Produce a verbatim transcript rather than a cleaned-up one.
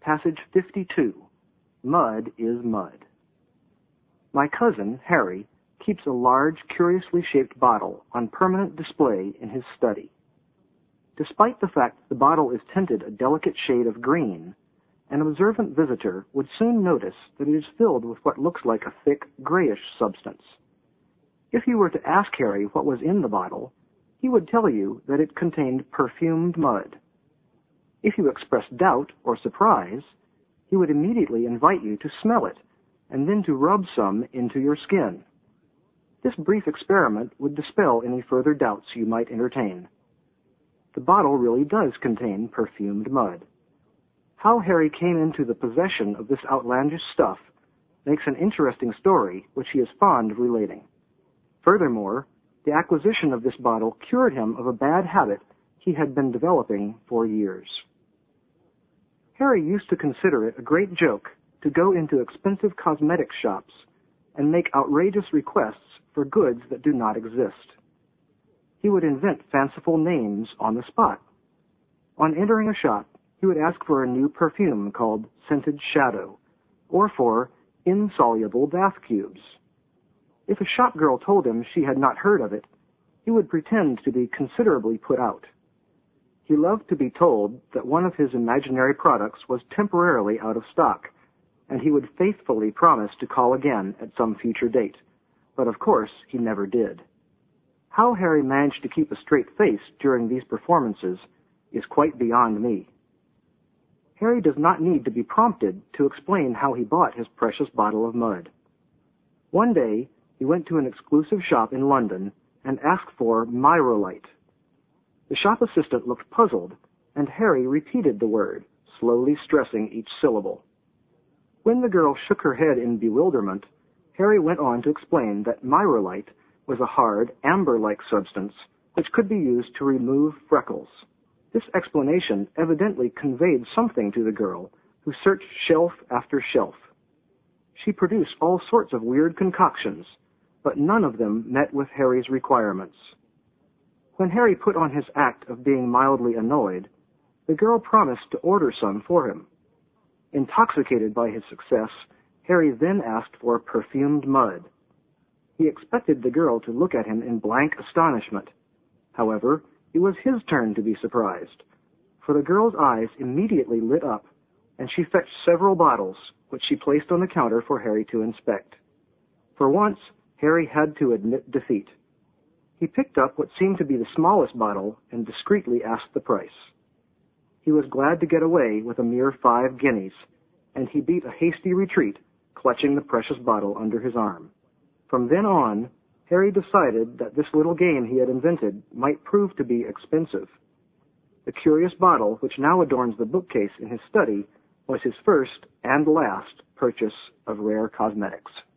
Passage fifty-two. Mud is mud. My cousin, Harry, keeps a large, curiously shaped bottle on permanent display in his study. Despite the fact the bottle is tinted a delicate shade of green, an observant visitor would soon notice that it is filled with what looks like a thick, grayish substance. If you were to ask Harry what was in the bottle, he would tell you that it contained perfumed mud. If you expressed doubt or surprise, he would immediately invite you to smell it and then to rub some into your skin. This brief experiment would dispel any further doubts you might entertain. The bottle really does contain perfumed mud. How Harry came into the possession of this outlandish stuff makes an interesting story which he is fond of relating. Furthermore, the acquisition of this bottle cured him of a bad habit he had been developing for years. Harry used to consider it a great joke to go into expensive cosmetic shops and make outrageous requests for goods that do not exist. He would invent fanciful names on the spot. On entering a shop, he would ask for a new perfume called Scented Shadow, or for insoluble bath cubes. If a shop girl told him she had not heard of it, he would pretend to be considerably put out. He loved to be told that one of his imaginary products was temporarily out of stock, and he would faithfully promise to call again at some future date. But of course, he never did. How Harry managed to keep a straight face during these performances is quite beyond me. Harry does not need to be prompted to explain how he bought his precious bottle of mud. One day, he went to an exclusive shop in London and asked for Myrolite. The shop assistant looked puzzled, and Harry repeated the word, slowly stressing each syllable. When the girl shook her head in bewilderment, Harry went on to explain that Myrolite was a hard, amber-like substance which could be used to remove freckles. This explanation evidently conveyed something to the girl, who searched shelf after shelf. She produced all sorts of weird concoctions, but none of them met with Harry's requirements. When Harry put on his act of being mildly annoyed, the girl promised to order some for him. Intoxicated by his success, Harry then asked for perfumed mud. He expected the girl to look at him in blank astonishment. However, it was his turn to be surprised, for the girl's eyes immediately lit up, and she fetched several bottles, which she placed on the counter for Harry to inspect. For once, Harry had to admit defeat. He picked up what seemed to be the smallest bottle and discreetly asked the price. He was glad to get away with a mere five guineas, and he beat a hasty retreat, clutching the precious bottle under his arm. From then on, Harry decided that this little game he had invented might prove to be expensive. The curious bottle, which now adorns the bookcase in his study, was his first and last purchase of rare cosmetics.